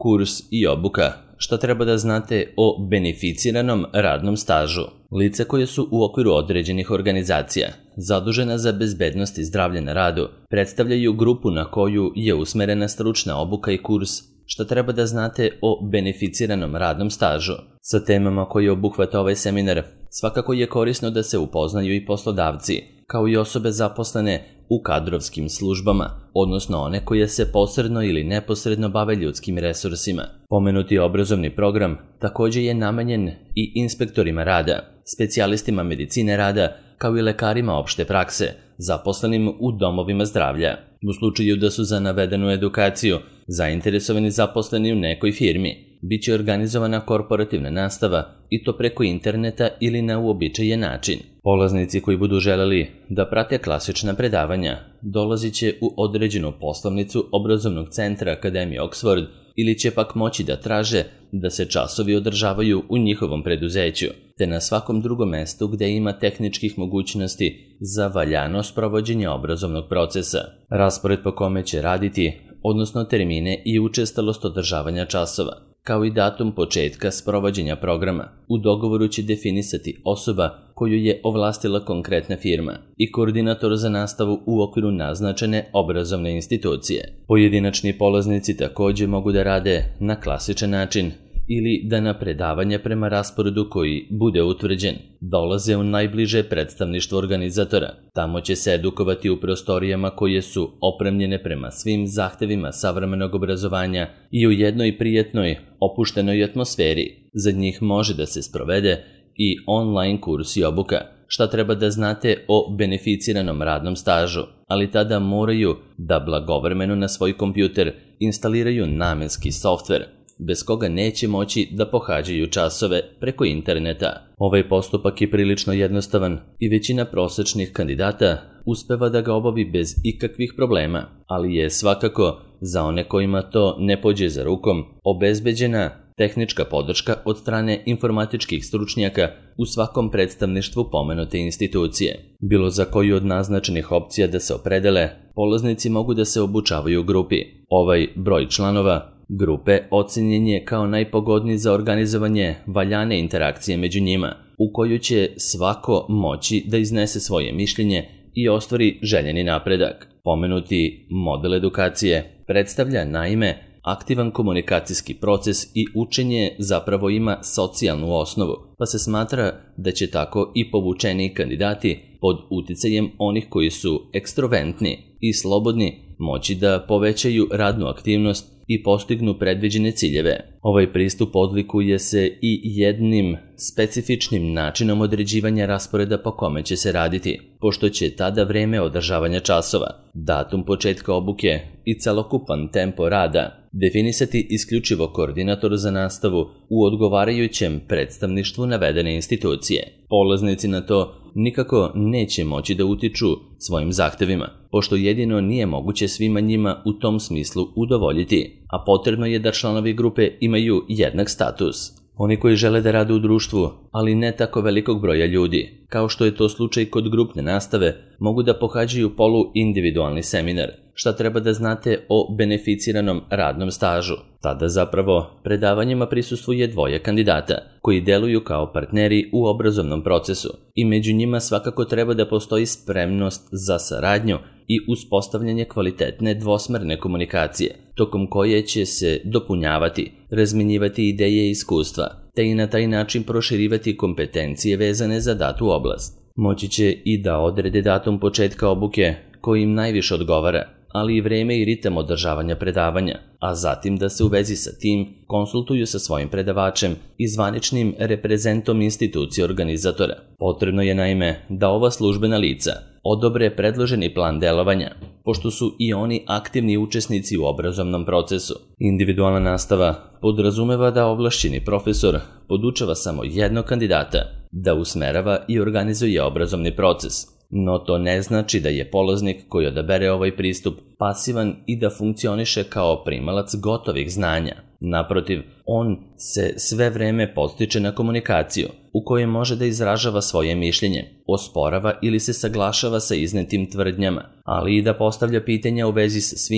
Kurs i obuka. Šta treba da znate o beneficiranom radnom stažu? Lica koja su u okviru određenih organizacija zadužena za bezbednost i zdravlje na radu predstavljaju grupu na koju je usmerena stručna obuka i kurs. Šta treba da znate o beneficiranom radnom stažu? Sa temama koje obuhvata ovaj seminar svakako je korisno da se upoznaju i poslodavci, kao i osobe zaposlene u kadrovskim službama, odnosno one koje se posredno ili neposredno bave ljudskim resursima. Pomenuti obrazovni program također je namenjen i inspektorima rada, specijalistima medicine rada, kao i lekarima opšte prakse, zaposlenim u domovima zdravlja. U slučaju da su za navedenu edukaciju zainteresovani zaposleni u nekoj firmi, bit će organizovana korporativna nastava i to preko interneta ili na uobičajen način. Polaznici koji budu želeli da prate klasična predavanja dolazit će u određenu poslovnicu obrazovnog centra Akademije Oxford ili će pak moći da traže da se časovi održavaju u njihovom preduzeću, te na svakom drugom mestu gde ima tehničkih mogućnosti za valjano sprovođenje obrazovnog procesa. Raspored po kome će raditi, odnosno termine i učestalost održavanja časova, kao i datum početka sprovođenja programa, u dogovoru će definisati osoba koju je ovlastila konkretna firma i koordinator za nastavu u okviru naznačene obrazovne institucije. Pojedinačni polaznici također mogu da rade na klasičan način ili da na predavanje prema rasporedu koji bude utvrđen dolaze u najbliže predstavništvo organizatora. Tamo će se edukovati u prostorijama koje su opremljene prema svim zahtevima savremenog obrazovanja i u jednoj prijetnoj, opuštenoj atmosferi. Za njih može da se sprovede i online kurs i obuka. Šta treba da znate o beneficiranom radnom stažu, ali tada moraju da blagovremeno na svoj kompjuter instaliraju namenski softver, bez koga neće moći da pohađaju časove preko interneta. Ovaj postupak je prilično jednostavan i većina prosečnih kandidata uspeva da ga obavi bez ikakvih problema, ali je svakako za one kojima to ne pođe za rukom obezbeđena tehnička podrška od strane informatičkih stručnjaka u svakom predstavništvu pomenute institucije. Bilo za koju od naznačenih opcija da se opredele, polaznici mogu da se obučavaju u grupi. Ovaj broj članova grupe ocenjen je kao najpogodniji za organizovanje valjane interakcije među njima, u koju će svako moći da iznese svoje mišljenje i ostvari željeni napredak. Pomenuti model edukacije predstavlja naime aktivan komunikacijski proces i učenje zapravo ima socijalnu osnovu, pa se smatra da će tako i povučeni kandidati pod uticajem onih koji su ekstroventni i slobodni moći da povećaju radnu aktivnost i postignu predviđene ciljeve. Ovaj pristup odlikuje se i jednim specifičnim načinom određivanja rasporeda po kome će se raditi, pošto će tada vreme održavanja časova, datum početka obuke i celokupan tempo rada definisati isključivo koordinator za nastavu u odgovarajućem predstavništvu navedene institucije. Polaznici na to nikako neće moći da utiču svojim zahtevima, pošto jedino nije moguće svima njima u tom smislu udovoljiti, a potrebno je da članovi grupe imaju jednak status. Oni koji žele da rade u društvu, ali ne tako velikog broja ljudi, kao što je to slučaj kod grupne nastave, mogu da pohađaju polu-individualni seminar. Šta treba da znate o beneficiranom radnom stažu? Tada zapravo predavanjima prisustvuje dvoje kandidata, koji deluju kao partneri u obrazovnom procesu i među njima svakako treba da postoji spremnost za saradnju i uspostavljanje kvalitetne dvosmerne komunikacije, tokom koje će se dopunjavati, razmenjivati ideje i iskustva, te i na taj način proširivati kompetencije vezane za datu oblast. Moći će i da odrede datum početka obuke koji im najviše odgovara, ali i vreme i ritam održavanja predavanja, a zatim da se u vezi sa tim konsultuju sa svojim predavačem i zvaničnim reprezentom institucije organizatora. Potrebno je naime da ova službena lica odobre predloženi plan delovanja, pošto su i oni aktivni učesnici u obrazovnom procesu. Individualna nastava podrazumeva da ovlašćeni profesor podučava samo jednog kandidata, da usmerava i organizuje obrazovni proces. No to ne znači da je polaznik koji odabere ovaj pristup pasivan i da funkcioniše kao primalac gotovih znanja. Naprotiv, on se sve vreme podstiče na komunikaciju, u kojoj može da izražava svoje mišljenje, osporava ili se saglašava sa iznetim tvrdnjama, ali i da postavlja pitanja u vezi sa svime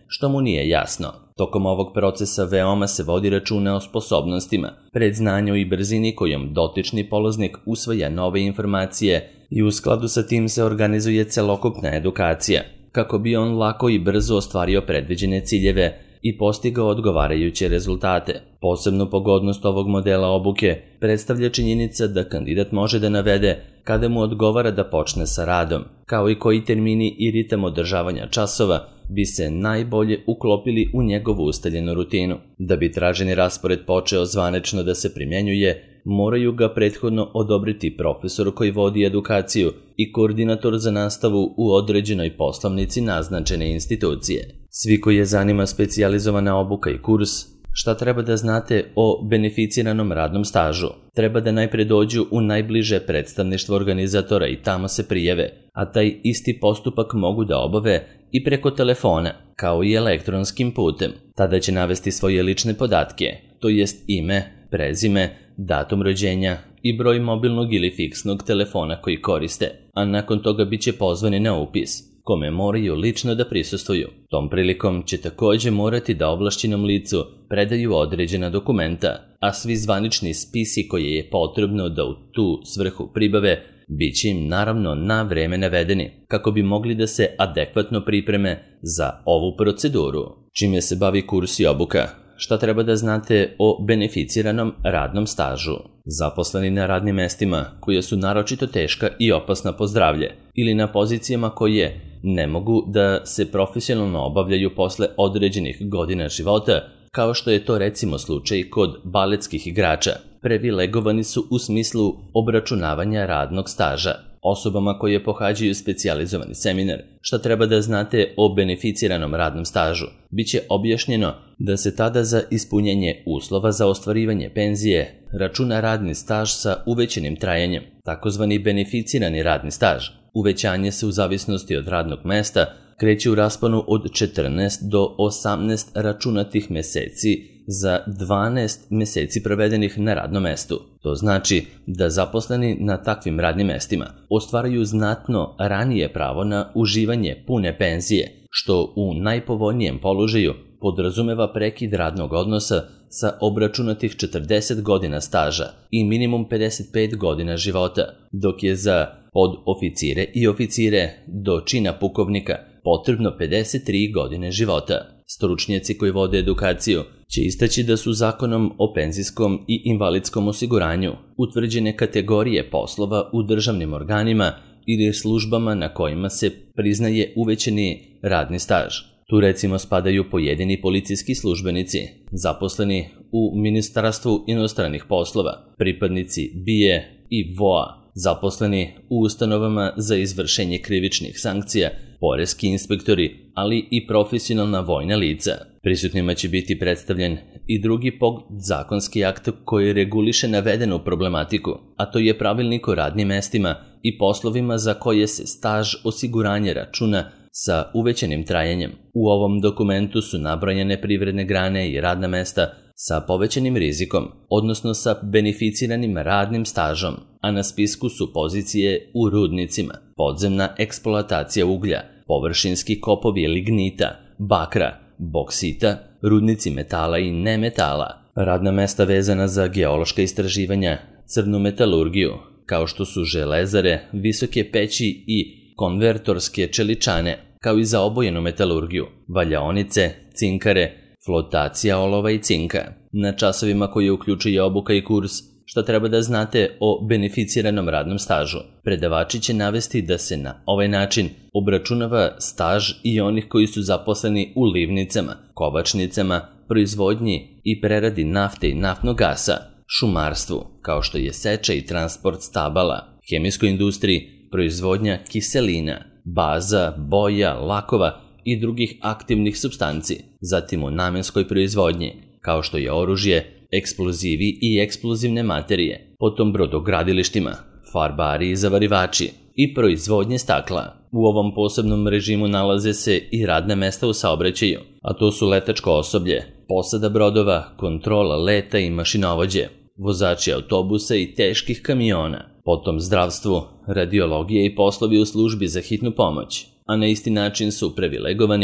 što mu nije jasno. Tokom ovog procesa veoma se vodi računa o sposobnostima, predznanju i brzini kojom dotični polaznik usvaja nove informacije i u skladu sa tim se organizuje celokupna edukacija, kako bi on lako i brzo ostvario predviđene ciljeve i postigao odgovarajuće rezultate. Posebnu pogodnost ovog modela obuke predstavlja činjenica da kandidat može da navede kada mu odgovara da počne sa radom, kao i koji termini i ritam održavanja časova bi se najbolje uklopili u njegovu ustaljenu rutinu. Da bi traženi raspored počeo zvanično da se primjenjuje, moraju ga prethodno odobriti profesor koji vodi edukaciju i koordinator za nastavu u određenoj poslovnici naznačene institucije. Svi koji je zanima specijalizovana obuka i kurs, šta treba da znate o beneficiranom radnom stažu? Treba da najpre dođu u najbliže predstavništvo organizatora i tamo se prijave, a taj isti postupak mogu da obave i preko telefona, kao i elektronskim putem. Tada će navesti svoje lične podatke, to jest ime, prezime, datum rođenja i broj mobilnog ili fiksnog telefona koji koriste, a nakon toga bit će pozvani na upis, kome moraju lično da prisustvuju. Tom prilikom će takođe morati da ovlašćenom licu predaju određena dokumenta, a svi zvanični spisi koje je potrebno da u tu svrhu pribave bit će im naravno na vreme navedeni, kako bi mogli da se adekvatno pripreme za ovu proceduru. Čime se bavi kurs i obuka? Šta treba da znate o beneficiranom radnom stažu? Zaposleni na radnim mestima koja su naročito teška i opasna po zdravlje ili na pozicijama koje ne mogu da se profesionalno obavljaju posle određenih godina života, kao što je to recimo slučaj kod baletskih igrača, privilegovani su u smislu obračunavanja radnog staža. Osobama koje pohađaju specijalizovani seminar, šta treba da znate o beneficiranom radnom stažu, biće objašnjeno da se tada za ispunjenje uslova za ostvarivanje penzije računa radni staž sa uvećanim trajanjem, takozvani beneficirani radni staž. Uvećanje se u zavisnosti od radnog mesta kreće u rasponu od 14 do 18 računatih meseci za 12 meseci provedenih na radnom mestu. To znači da zaposleni na takvim radnim mestima ostvaraju znatno ranije pravo na uživanje pune penzije, što u najpovoljnijem položaju podrazumeva prekid radnog odnosa sa obračunatih 40 godina staža i minimum 55 godina života, dok je za podoficire i oficire do čina pukovnika potrebno 53 godine života. Stručnjaci koji vode edukaciju će istaći da su zakonom o penzijskom i invalidskom osiguranju utvrđene kategorije poslova u državnim organima ili službama na kojima se priznaje uvećani radni staž. Tu recimo spadaju pojedini policijski službenici, zaposleni u Ministarstvu inostranih poslova, pripadnici BIA i VOA, zaposleni u ustanovama za izvršenje krivičnih sankcija, poreski inspektori, ali i profesionalna vojna lica. Prisutnima će biti predstavljen i drugi podzakonski akt koji reguliše navedenu problematiku, a to je pravilnik o radnim mestima i poslovima za koje se staž osiguranja računa sa uvećanim trajanjem. U ovom dokumentu su nabrojane privredne grane i radna mesta sa povećanim rizikom, odnosno sa beneficiranim radnim stažom, a na spisku su pozicije u rudnicima, podzemna eksploatacija uglja, površinski kopovi lignita, bakra, boksita, rudnici metala i nemetala, radna mesta vezana za geološka istraživanja, crnu metalurgiju, kao što su železare, visoke peći i konvertorske čeličane, kao i za obojenu metalurgiju, valjaonice, cinkare, flotacija olova i cinka. Na časovima koje uključuje obuka i kurs, šta treba da znate o beneficiranom radnom stažu. Predavači će navesti da se na ovaj način obračunava staž i onih koji su zaposleni u livnicama, kovačnicama, proizvodnji i preradi nafte i naftnog gasa, šumarstvu, kao što je seča i transport stabala, hemijskoj industriji, proizvodnja kiselina, baza, boja, lakova i drugih aktivnih supstanci, zatim u namenskoj proizvodnji, kao što je oružje, eksplozivi i eksplozivne materije, potom brodogradilištima, farbari i zavarivači i proizvodnje stakla. U ovom posebnom režimu nalaze se i radna mesta u saobraćaju, a to su letačko osoblje, posada brodova, kontrola leta i mašinovođe, vozači autobusa i teških kamiona, potom zdravstvu, radiologije i poslovi u službi za hitnu pomoć, a na isti način su privilegovani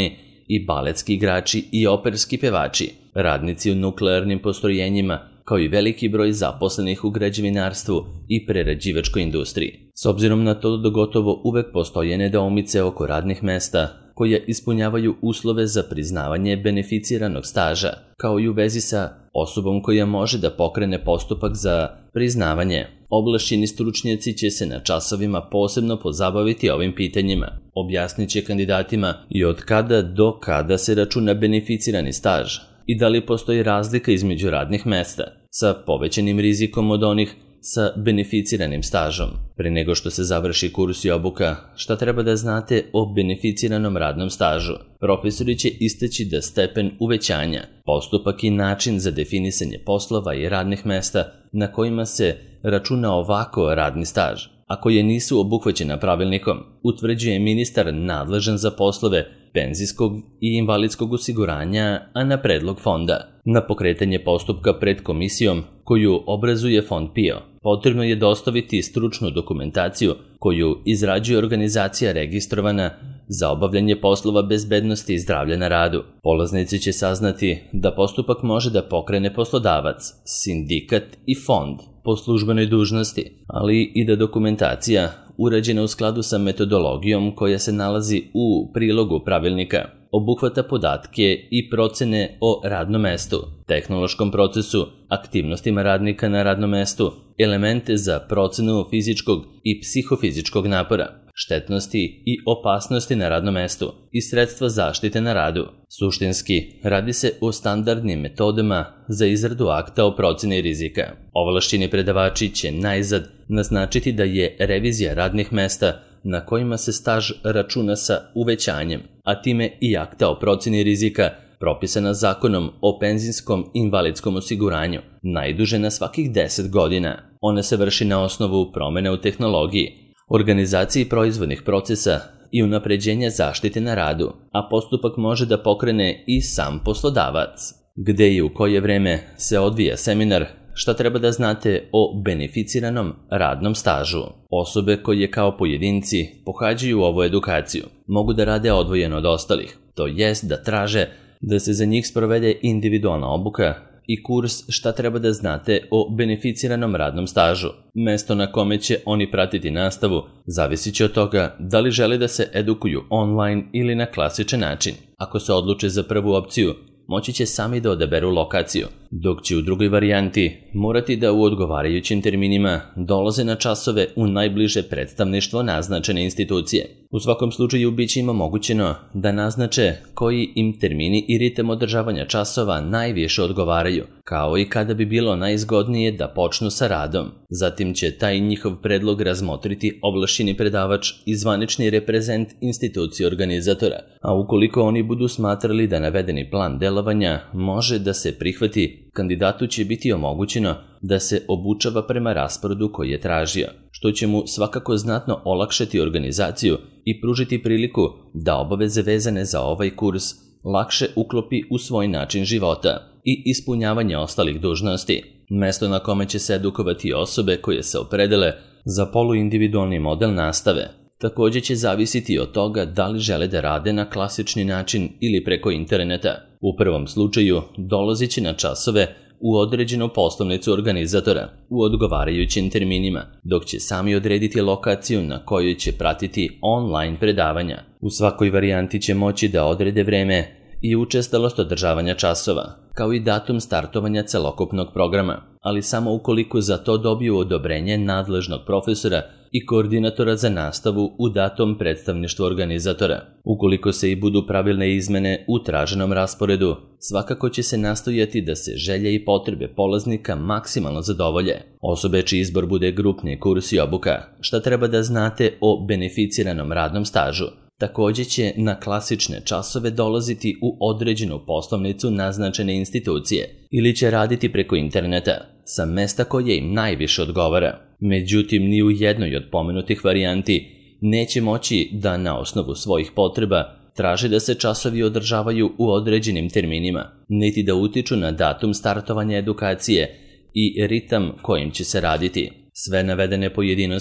i baletski igrači i operski pevači, radnici u nuklearnim postrojenjima, kao i veliki broj zaposlenih u građevinarstvu i prerađivačkoj industriji. S obzirom na to da gotovo uvek postoje nedoumice oko radnih mesta koje ispunjavaju uslove za priznavanje beneficiranog staža, kao i u vezi sa osobom koja može da pokrene postupak za priznavanje. Ovlašćeni stručnjaci će se na časovima posebno pozabaviti ovim pitanjima. Objasnit će kandidatima i od kada do kada se računa beneficirani staž i da li postoji razlika između radnih mesta sa povećanim rizikom od onih sa beneficiranim stažom. Pre nego što se završi kurs i obuka, šta treba da znate o beneficiranom radnom stažu? Profesori će istaći da stepen uvećanja, postupak i način za definisanje poslova i radnih mesta na kojima se računa ovako radni staž, a koje nisu obuhvaćena pravilnikom, utvrđuje ministar nadležan za poslove penzijskog i invalidskog osiguranja, a na predlog fonda. Na pokretanje postupka pred komisijom koju obrazuje fond PIO, potrebno je dostaviti stručnu dokumentaciju koju izrađuje organizacija registrovana za obavljanje poslova bezbednosti i zdravlja na radu. Polaznici će saznati da postupak može da pokrene poslodavac, sindikat i fond po službenoj dužnosti, ali i da dokumentacija urađena u skladu sa metodologijom koja se nalazi u prilogu pravilnika obuhvata podatke i procene o radnom mestu, tehnološkom procesu, aktivnostima radnika na radnom mestu, elemente za procenu fizičkog i psihofizičkog napora, štetnosti i opasnosti na radnom mestu i sredstva zaštite na radu. Suštinski, radi se o standardnim metodama za izradu akta o proceni rizika. Ovlašćeni predavači će najzad naznačiti da je revizija radnih mesta na kojima se staž računa sa uvećanjem, a time i akta o proceni rizika propisana Zakonom o penzijskom i invalidskom osiguranju, najduže na svakih 10 godina. Ona se vrši na osnovu promene u tehnologiji, organizaciji proizvodnih procesa i unapređenja zaštite na radu, a postupak može da pokrene i sam poslodavac. Gde i u koje vreme se odvija seminar, šta treba da znate o beneficiranom radnom stažu? Osobe koje kao pojedinci pohađaju ovu edukaciju mogu da rade odvojeno od ostalih, to jest da traže da se za njih sprovede individualna obuka i kurs šta treba da znate o beneficiranom radnom stažu. Mesto na kome će oni pratiti nastavu zavisit će od toga da li žele da se edukuju online ili na klasičan način. Ako se odluče za prvu opciju, moći će sami da odaberu lokaciju, dok će u drugoj varijanti morati da u odgovarajućim terminima dolaze na časove u najbliže predstavništvo naznačene institucije. U svakom slučaju biće im omogućeno da naznače koji im termini i ritam održavanja časova najviše odgovaraju, kao i kada bi bilo najzgodnije da počnu sa radom. Zatim će taj njihov predlog razmotriti ovlašćeni predavač i zvanični reprezent institucije organizatora, a ukoliko oni budu smatrali da navedeni plan delovanja može da se prihvati, kandidatu će biti omogućeno da se obučava prema rasporedu koji je tražio, što će mu svakako znatno olakšati organizaciju i pružiti priliku da obaveze vezane za ovaj kurs lakše uklopi u svoj način života i ispunjavanje ostalih dužnosti. Mesto na kome će se edukovati osobe koje se opredele za poluindividualni model nastave također će zavisiti od toga da li žele da rade na klasični način ili preko interneta. U prvom slučaju dolazit će na časove u određenu poslovnicu organizatora u odgovarajućim terminima, dok će sami odrediti lokaciju na kojoj će pratiti online predavanja. U svakoj varijanti će moći da odrede vreme i učestalost održavanja časova, kao i datum startovanja celokupnog programa, ali samo ukoliko za to dobiju odobrenje nadležnog profesora i koordinatora za nastavu u datom predstavništvu organizatora. Ukoliko se i budu pravilne izmene u traženom rasporedu, svakako će se nastojati da se želje i potrebe polaznika maksimalno zadovolje. Osobe čiji izbor bude grupni kurs i obuka, šta treba da znate o beneficiranom radnom stažu, također će na klasične časove dolaziti u određenu poslovnicu naznačene institucije ili će raditi preko interneta sa mesta koje im najviše odgovara. Međutim, ni u jednoj od pomenutih varijanti neće moći da na osnovu svojih potreba traže da se časovi održavaju u određenim terminima, niti da utiču na datum startovanja edukacije i ritam kojim će se raditi. Sve navedene pojedinosti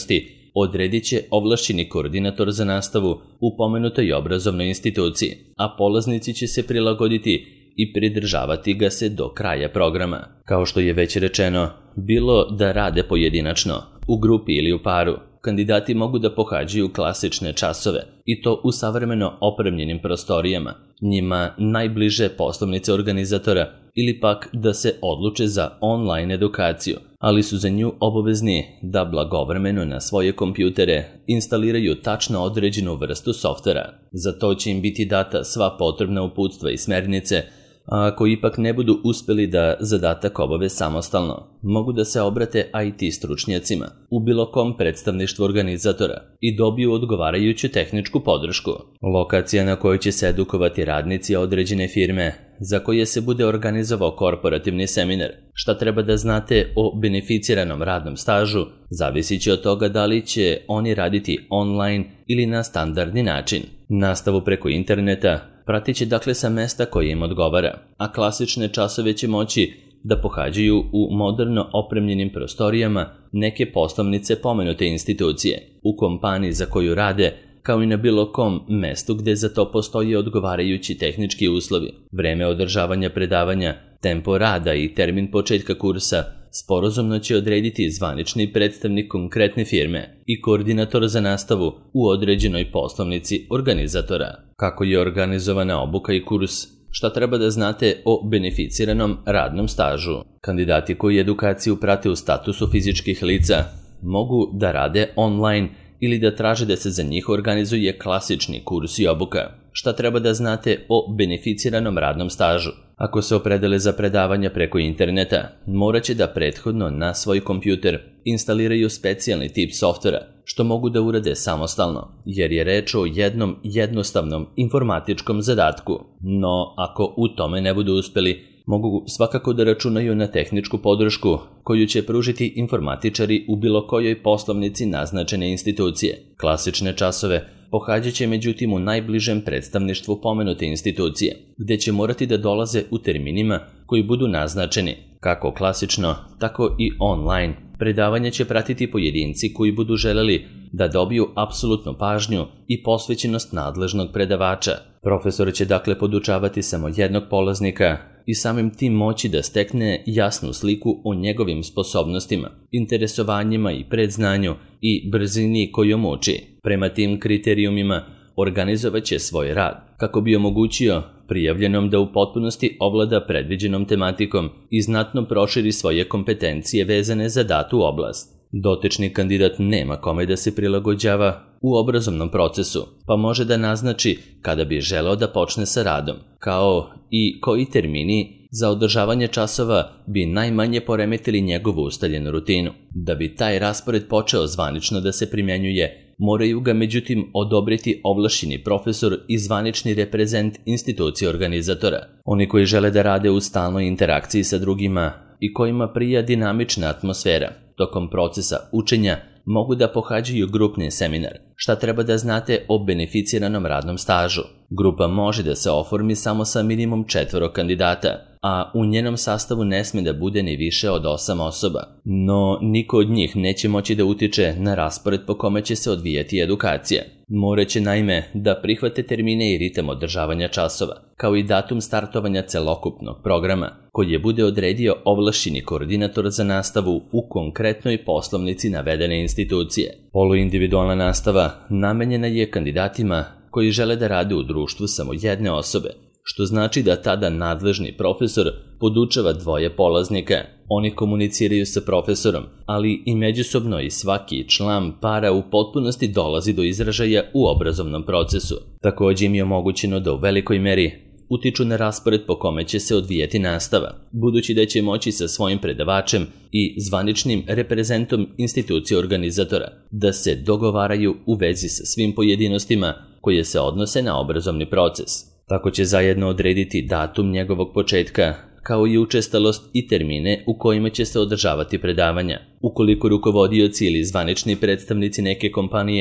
odredit će ovlašćeni koordinator za nastavu u pomenutoj obrazovnoj instituciji, a polaznici će se prilagoditi i pridržavati ga se do kraja programa. Kao što je već rečeno, bilo da rade pojedinačno, u grupi ili u paru, kandidati mogu da pohađaju klasične časove i to u savremeno opremljenim prostorijama, njima najbliže poslovnice organizatora ili pak da se odluče za online edukaciju, ali su za nju obavezni da blagovremeno na svoje kompjutere instaliraju tačno određenu vrstu softvera. Za to će im biti data sva potrebna uputstva i smernice, a ako ipak ne budu uspeli da zadatak obave samostalno, mogu da se obrate IT stručnjacima u bilo kom predstavništvu organizatora i dobiju odgovarajuću tehničku podršku. Lokacija na kojoj će se edukovati radnici određene firme za koje se bude organizovao korporativni seminar. Šta treba da znate o beneficiranom radnom stažu, zavisit će od toga da li će oni raditi online ili na standardni način. Nastavu preko interneta pratit će dakle sa mesta koje im odgovara, a klasične časove će moći da pohađaju u moderno opremljenim prostorijama neke poslovnice pomenute institucije, u kompaniji za koju rade, kao i na bilo kom mestu gde za to postoje odgovarajući tehnički uslovi. Vreme održavanja predavanja, tempo rada i termin početka kursa sporazumno će odrediti zvanični predstavnik konkretne firme i koordinator za nastavu u određenoj poslovnici organizatora. Kako je organizovana obuka i kurs? Šta treba da znate o beneficiranom radnom stažu? Kandidati koji edukaciju prate u statusu fizičkih lica mogu da rade online ili da traže da se za njih organizuje klasični kurs i obuka. Šta treba da znate o beneficiranom radnom stažu? Ako se opredele za predavanja preko interneta, morat će da prethodno na svoj kompjuter instaliraju specijalni tip softvera, što mogu da urade samostalno, jer je reč o jednom jednostavnom informatičkom zadatku. No, ako u tome ne budu uspeli, mogu svakako da računaju na tehničku podršku koju će pružiti informatičari u bilo kojoj poslovnici naznačene institucije. Klasične časove pohađat će međutim u najbližem predstavništvu pomenute institucije, gde će morati da dolaze u terminima koji budu naznačeni, kako klasično, tako i online. Predavanje će pratiti pojedinci koji budu želeli da dobiju apsolutnu pažnju i posvećenost nadležnog predavača. Profesor će dakle podučavati samo jednog polaznika i samim tim moći da stekne jasnu sliku o njegovim sposobnostima, interesovanjima i predznanju i brzini kojom uči. Prema tim kriterijumima organizovat će svoj rad, kako bi omogućio prijavljenom da u potpunosti ovlada predviđenom tematikom i znatno proširi svoje kompetencije vezane za datu oblast. Dotični kandidat nema kome da se prilagođava u obrazovnom procesu, pa može da naznači kada bi želeo da počne sa radom, kao i koji termini za održavanje časova bi najmanje poremetili njegovu ustaljenu rutinu. Da bi taj raspored počeo zvanično da se primjenjuje, moraju ga međutim odobriti ovlašćeni profesor i zvanični reprezent institucije organizatora. Oni koji žele da rade u stalnoj interakciji sa drugima i kojima prija dinamična atmosfera, tokom procesa učenja mogu da pohađaju grupni seminar. Šta treba da znate o beneficiranom radnom stažu? Grupa može da se oformi samo sa minimum 4 kandidata, a u njenom sastavu ne sme da bude ni više od 8 osoba. No, niko od njih neće moći da utiče na raspored po kome će se odvijati edukacija. Moraće naime da prihvate termine i ritam održavanja časova, kao i datum startovanja celokupnog programa, koji je bude odredio ovlašćeni koordinator za nastavu u konkretnoj poslovnici navedene institucije. Poluindividualna nastava namenjena je kandidatima koji žele da rade u društvu samo jedne osobe, što znači da tada nadležni profesor podučava 2 polaznika. Oni komuniciraju sa profesorom, ali i međusobno i svaki član para u potpunosti dolazi do izražaja u obrazovnom procesu. Također im je omogućeno da u velikoj meri utiču na raspored po kome će se odvijati nastava, budući da će moći sa svojim predavačem i zvaničnim reprezentom institucije organizatora da se dogovaraju u vezi sa svim pojedinostima koje se odnose na obrazovni proces. Tako će zajedno odrediti datum njegovog početka, kao i učestalost i termine u kojima će se održavati predavanja. Ukoliko rukovodioci ili zvanični predstavnici neke kompanije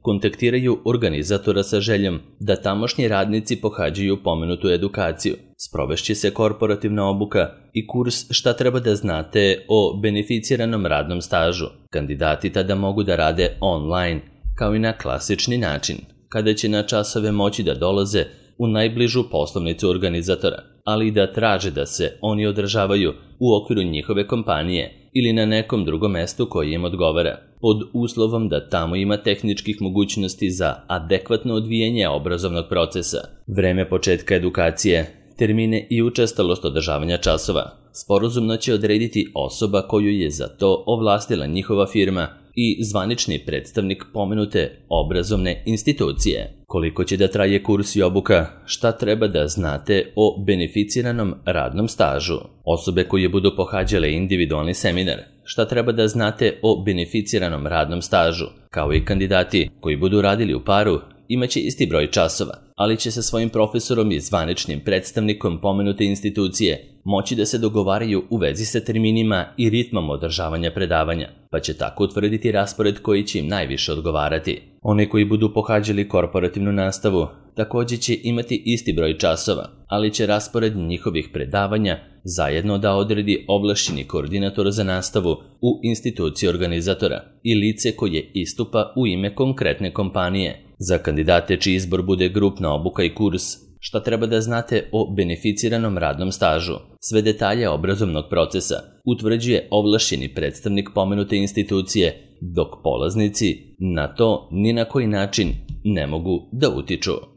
kontaktiraju organizatora sa željom da tamošnji radnici pohađaju pomenutu edukaciju. Sprovešće se korporativna obuka i kurs šta treba da znate o beneficiranom radnom stažu. Kandidati tada mogu da rade online, kao i na klasični način, kada će na časove moći da dolaze u najbližu poslovnicu organizatora, ali i da traže da se oni održavaju u okviru njihove kompanije ili na nekom drugom mestu koji im odgovara, pod uslovom da tamo ima tehničkih mogućnosti za adekvatno odvijanje obrazovnog procesa. Vreme početka edukacije, termine i učestalost održavanja časova sporazumno će odrediti osoba koju je za to ovlastila njihova firma i zvanični predstavnik pomenute obrazovne institucije. Koliko će da traje kurs i obuka, šta treba da znate o beneficiranom radnom stažu? Osobe koje budu pohađale individualni seminar, šta treba da znate o beneficiranom radnom stažu, kao i kandidati koji budu radili u paru, imaće isti broj časova, ali će sa svojim profesorom i zvaničnim predstavnikom pomenute institucije moći da se dogovaraju u vezi sa terminima i ritmom održavanja predavanja, pa će tako utvrditi raspored koji će im najviše odgovarati. Oni koji budu pohađali korporativnu nastavu također će imati isti broj časova, ali će raspored njihovih predavanja zajedno da odredi ovlašćeni koordinator za nastavu u instituciji organizatora i lice koje istupa u ime konkretne kompanije. Za kandidate čiji izbor bude grupna obuka i kurs, šta treba da znate o beneficiranom radnom stažu? Sve detalje obrazovnog procesa utvrđuje ovlašćeni predstavnik pomenute institucije, dok polaznici na to ni na koji način ne mogu da utiču.